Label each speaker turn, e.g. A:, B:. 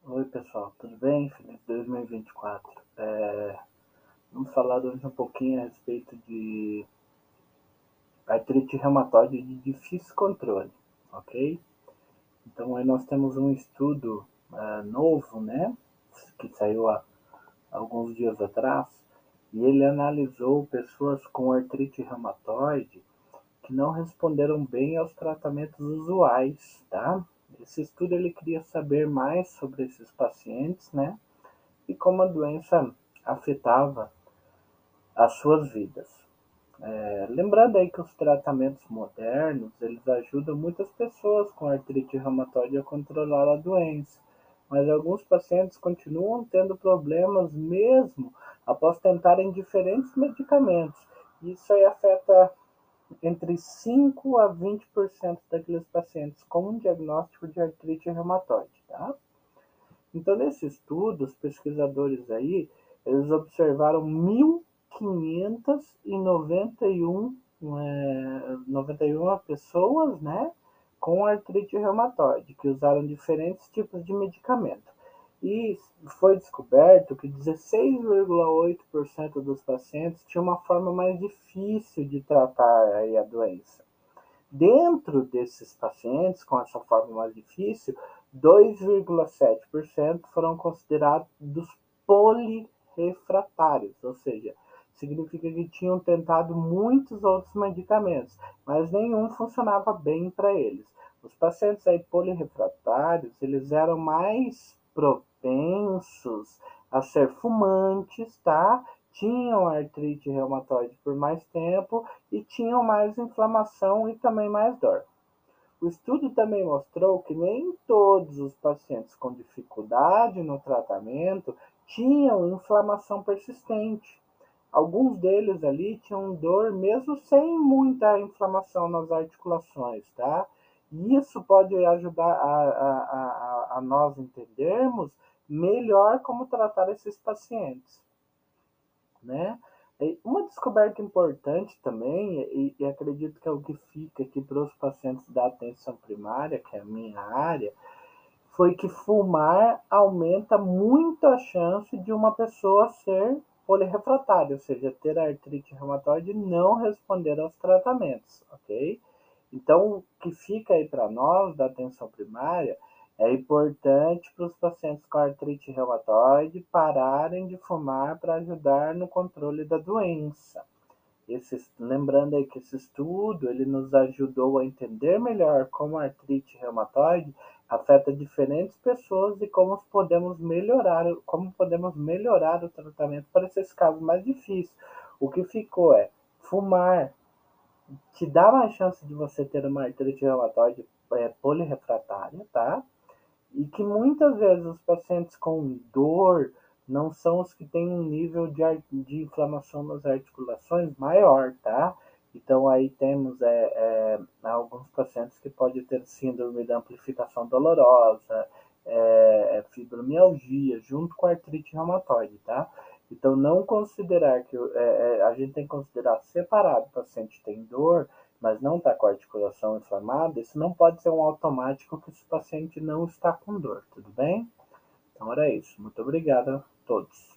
A: Oi pessoal, tudo bem? Feliz 2024. Vamos falar hoje um pouquinho a respeito de artrite reumatoide de difícil controle, ok? Então aí nós temos um estudo novo, né? Que saiu há alguns dias atrás, e ele analisou pessoas com artrite reumatoide que não responderam bem aos tratamentos usuais, tá? Esse estudo ele queria saber mais sobre esses pacientes, né? E como a doença afetava as suas vidas. Lembrando aí que os tratamentos modernos, eles ajudam muitas pessoas com artrite reumatoide a controlar a doença, mas alguns pacientes continuam tendo problemas mesmo após tentarem diferentes medicamentos. Isso aí afeta entre 5 a 20% daqueles pacientes com um diagnóstico de artrite reumatoide, tá? Então, nesse estudo, os pesquisadores aí, eles observaram 1.591 pessoas, né, com artrite reumatoide, que usaram diferentes tipos de medicamento. E foi descoberto que 16,8% dos pacientes tinham uma forma mais difícil de tratar aí a doença. Dentro desses pacientes com essa forma mais difícil, 2,7% foram considerados polirrefratários, ou seja, significa que tinham tentado muitos outros medicamentos, mas nenhum funcionava bem para eles. Os pacientes aí polirrefratários, eles eram mais propensos a ser fumantes, tá? Tinham artrite reumatoide por mais tempo e tinham mais inflamação e também mais dor. O estudo também mostrou que nem todos os pacientes com dificuldade no tratamento tinham inflamação persistente. Alguns deles ali tinham dor mesmo sem muita inflamação nas articulações, tá? E isso pode ajudar a nós entendermos melhor como tratar esses pacientes, né? Uma descoberta importante também, e acredito que é o que fica aqui para os pacientes da atenção primária, que é a minha área, foi que fumar aumenta muito a chance de uma pessoa ser polirrefratária, ou seja, ter artrite reumatoide e não responder aos tratamentos, ok? Então, o que fica aí para nós da atenção primária é importante para os pacientes com artrite reumatoide pararem de fumar para ajudar no controle da doença. Lembrando aí que esse estudo ele nos ajudou a entender melhor como a artrite reumatoide afeta diferentes pessoas e como podemos melhorar o tratamento para esses casos mais difíceis. O que ficou é fumar te dá mais chance de você ter uma artrite reumatoide polirrefratária, tá? E que muitas vezes os pacientes com dor não são os que têm um nível de inflamação nas articulações maior, tá? Então aí temos alguns pacientes que podem ter síndrome da amplificação dolorosa, fibromialgia, junto com a artrite reumatoide, tá? Então não considerar que a gente tem que considerar separado o paciente tem dor, mas não está com a articulação inflamada, isso não pode ser um automático que esse paciente não está com dor, tudo bem? Então era isso. Muito obrigado a todos.